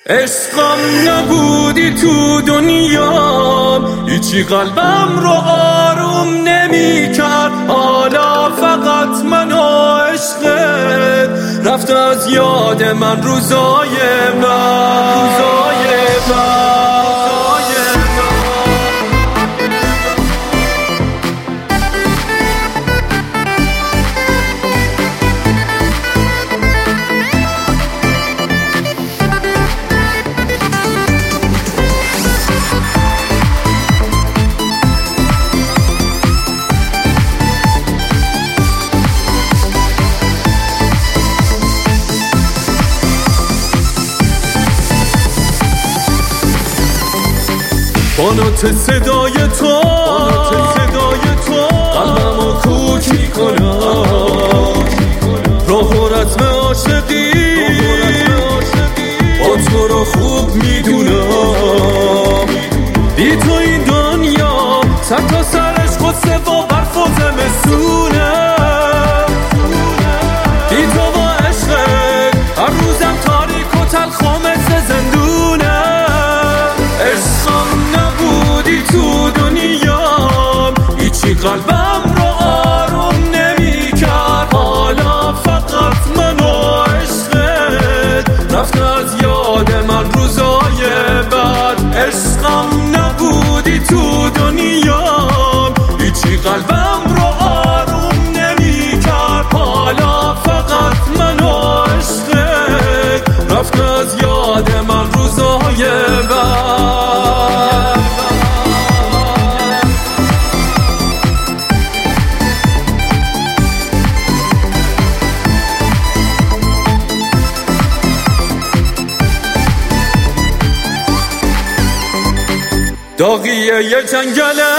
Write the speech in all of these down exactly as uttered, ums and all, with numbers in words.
عشقم نبودی تو دنیام، هیچی قلبم رو آروم نمی کرد. حالا فقط من و عشقت رفت از یاد من روزای من، روزای من. با نوت صدای تو قلبمو کوک میکنم، راه و رسم عاشقی با تو رو خوب میدونم. بی تو این دنیا سر تا سرش قصه و برف و زمستونه، بی تو با عشقت هر روزم تاریک و تلخ و مثل زندونه. عشقم نبودی تو دنیام، هیچی قلبم رو آروم نمی کرد. حالا فقط من و عشقت رفت از یاد من روزای بعد. عشقم نبودی تو دنیام، هیچی قلبم رو آروم نمی کرد. حالا فقط من و عشقت رفت از یاد من روزای بعد. داغیه یه جنگله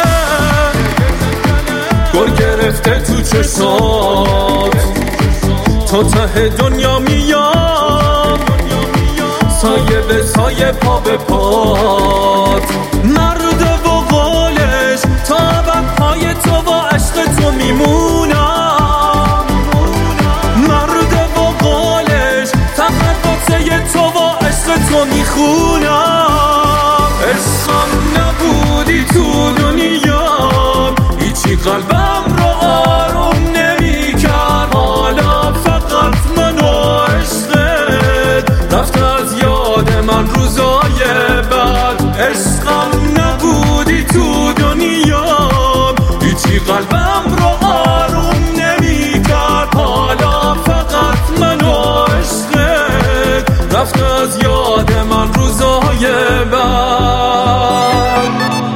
گل گرفته تو چشمات، تا ته دنیا میام سایه به سایه پا به پات. مرد و قولش تا ابد پای تو و عشق تو میمونم، مرد و قولش فقط قصه تو و عشق تو میخونم. عشقم نبودی تو دنیام، هیچی قلبم رو آروم نمی کرد. حالا فقط من و عشقت رفت از یاد من روزای بعد. عشقم نبودی تو دنیام، هیچی قلبم رو آروم نمی کرد. حالا فقط من و عشقت رفت از یاد من روزای بعد.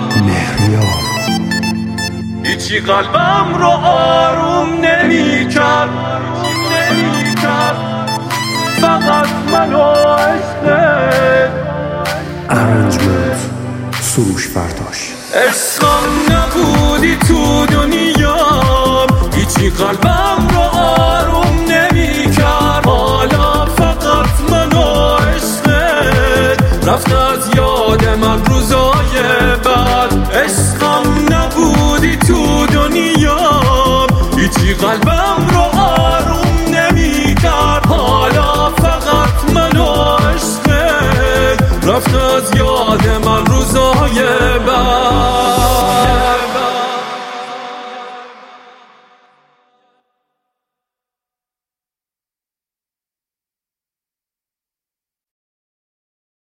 هیچی قلبم رو آروم نمی کرد، نمی کرد. فقط من و عشقت. ارنجمنت سروش فرداش. عشقم نبودی تو دنیام، هیچی قلبم رو آروم نمی کرد. حالا فقط من و عشقت رفت از یاد من روزای بعد. عشقم نبودی تو دنیام، هیچی قلبم رو آروم نمی کرد. حالا فقط من و عشقت رفت از یاد